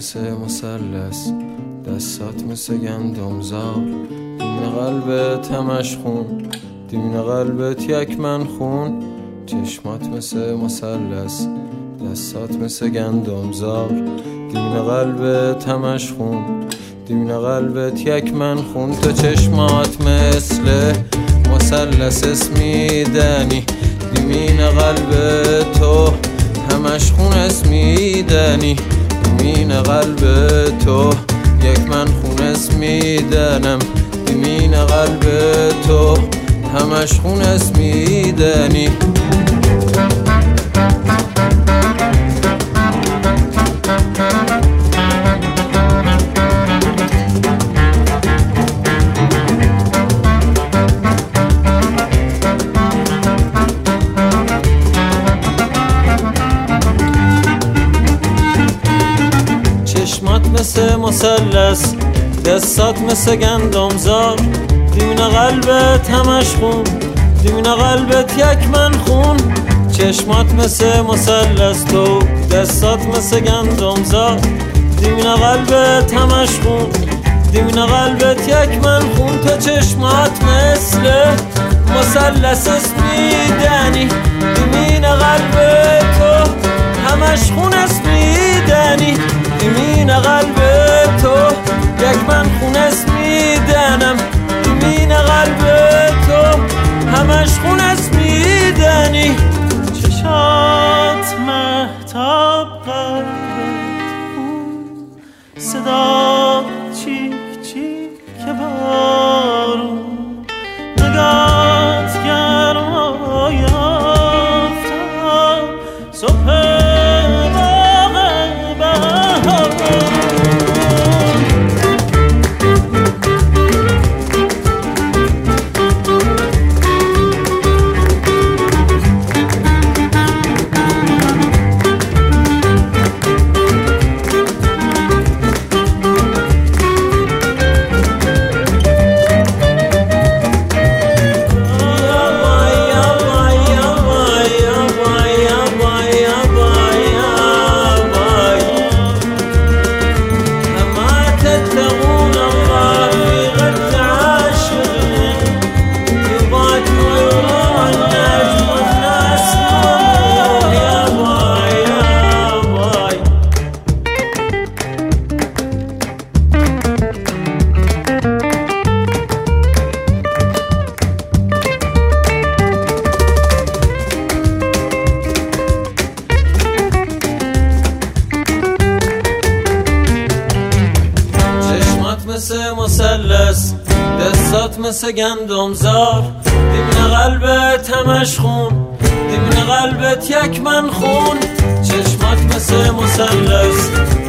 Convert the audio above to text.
مثل مثلث، دستات مثل گندمزار، دیمین قلبت همش خون، دیمین قلبت یک من خون. چشمات مثل مثلث، دستات مثل گندمزار، دیمین قلبت همش خون، دیمین قلبت یک من خون. تو چشمات مثل مثلث اسمیدنی، دیمین قلب تو همش خون اسمیدنی، دیمین قلب تو یک من خون اسمیدنم، دیمین قلب تو همش خون اسمیدنی. چشمات مثل مثلث، دستات مثل گندمزار، دیمین قلبت همش خون، دیمین قلبت یک من خون. چشمات مثل مثلث، تو دستات مثل گندمزار، دیمین قلبت همش خون، دیمین قلبت یک من خون. تو چشمات مثل مثلث اسمیدنی، دیمین قلب تو همش خون اسمیدنی، دیمین قلب تو یک من خون اسمیدنم، دیمین قلب تو همش خون اسمیدنی. چشات مهتاب قلبت خون، صدا چیک چیک بارون، نگات گرمای آفتاب، صبح مثل مثلث، دستات مثل گندمزار، دیمین قلبت همش خون، دیمین قلبت یک من خون. چشمات مثل مثلث،